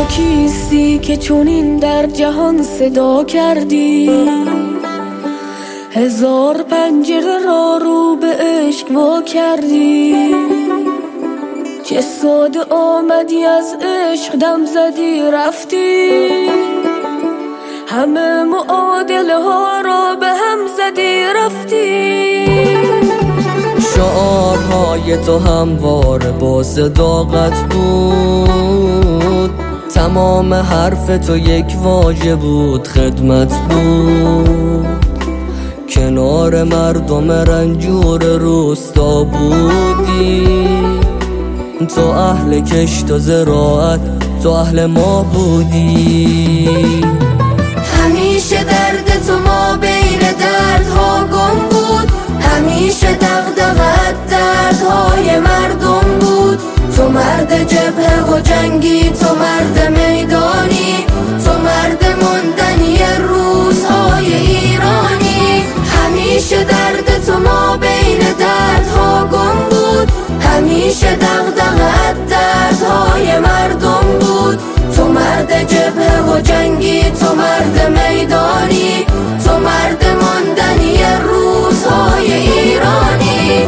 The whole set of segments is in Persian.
کیستی که چنین در جهان صدا کردی؟ هزار پنجره را رو به عشق وا کردی. چه ساده آمدی از عشق دم زدی رفتی، همه معادله ها را به هم زدی رفتی. شعارهای تو همواره با صداقت بود، تمام حرف تو یک واژه بود، خدمت بود. کنار مردم رنجور روستا بودی، تو اهل کشت و زراعت، تو اهل ما بودی. همیشه درد تو ما بین دردها گم بود، همیشه دغدغه‌ات دردهای مردم بود. تو مرد جبهه و جنگی، تو مرد میدانی، تو مرد ماندنی روزهای ایرانی. همیشه درد تو ما بین دردها گم بود، همیشه دغدغه‌ات دردهای مردم بود. تو مرد جبهه و جنگی، تو مرد میدانی، تو مرد ماندنی روزهای ایرانی.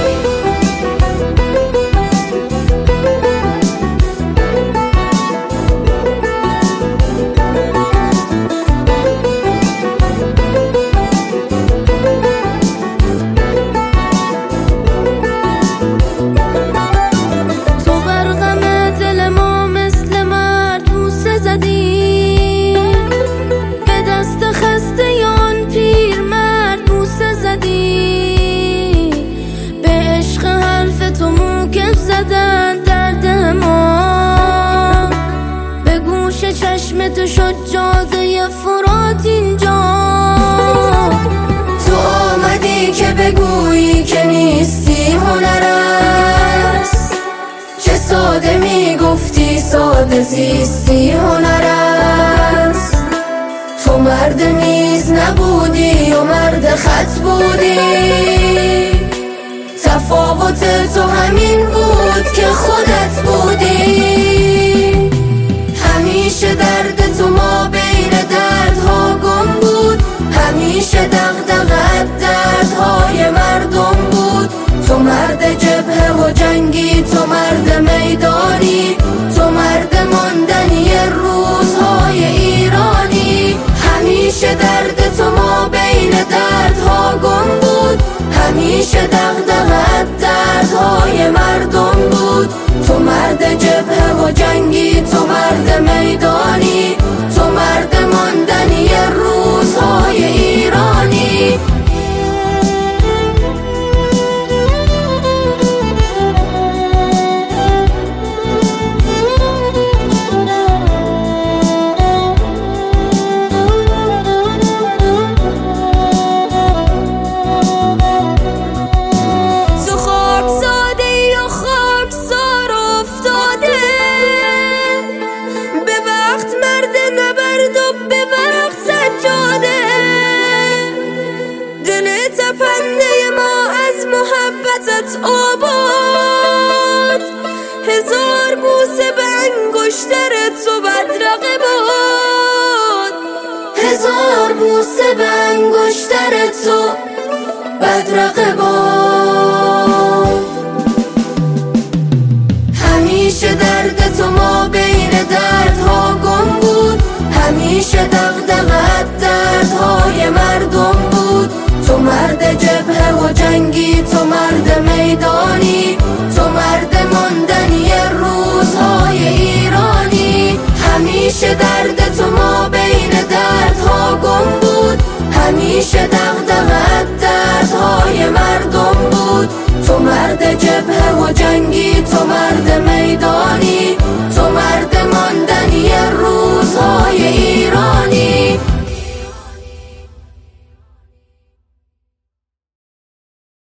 چشم تو شد جاده فرات اینجا. تو آمدی که بگویی که نیستی هنر است، چه ساده میگفتی ساده زیستی هنر است. تو مرد میز نبودی و مرد خط بودی، تفاوت تو همین بود که خودت بودی. همیشه درد تو ما بین دردها گم بود، همیشه دغدغه‌ات دردهای مردم بود. تو مرد جبهه و جنگی، تو مرد میدانی، تو مرد ماندنی روزهای ایرانی. همیشه درد تو ما بین دردها گم بود، همیشه دغدغه‌ات دردهای مردم بود. تو مرد جبهه و جنگی، تو مرد میدانی، تو مرد ماندنی روزهای ایرانی. محبتت آباد، هزار بوسه به انگشتر تو بدرقه باد، هزار بوسه به انگشتر تو بدرقه باد. همیشه درد تو ما بین دردها گم بود، همیشه دغدغه‌ات دردهای مردم بود. تو مرد جبهه و جنگی، تو مرد میدانی، تو مرد ماندنی روزهای ایرانی. همیشه درد تو ما بین دردها گم بود، همیشه دغدغه‌ات دردهای مردم بود. تو مرد جبهه و جنگی، تو مرد میدانی.